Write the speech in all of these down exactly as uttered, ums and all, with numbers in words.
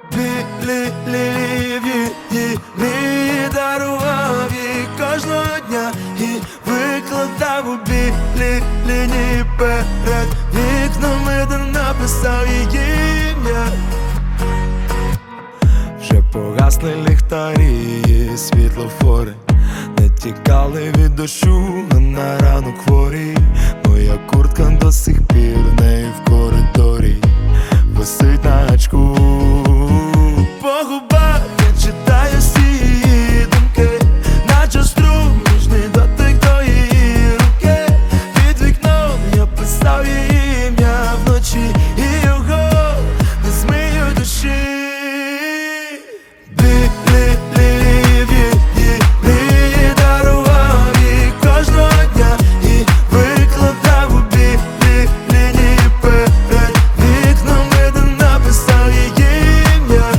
Білі лілії їй мрії дарував їй кожного дня і викладав у білі лінії перед вікнами, де написав її ім'я. Вже погасли ліхтарі і світлофори, не тікали від дощу, а на ранок хворі. Моя куртка до сих пір в неї в коридорі висить на гачку. По губах я читаю всі її думки, наче струм, ніжний дотик до її руки. Під вікном я писав її ім'я вночі, і його не змию душі. Білі лілії їй мрії дарував їй кожного дня і викладав у білі лінії перед вікнами, де написав її ім'я.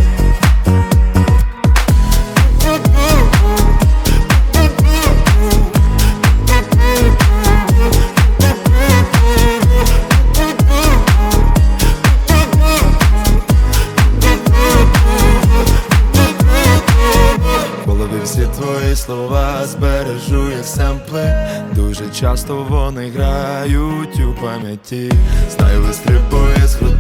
В голові всі твої слова збережу як семпли. Дуже часто вони грають у пам'яті. Знаю, вистрибує з грудей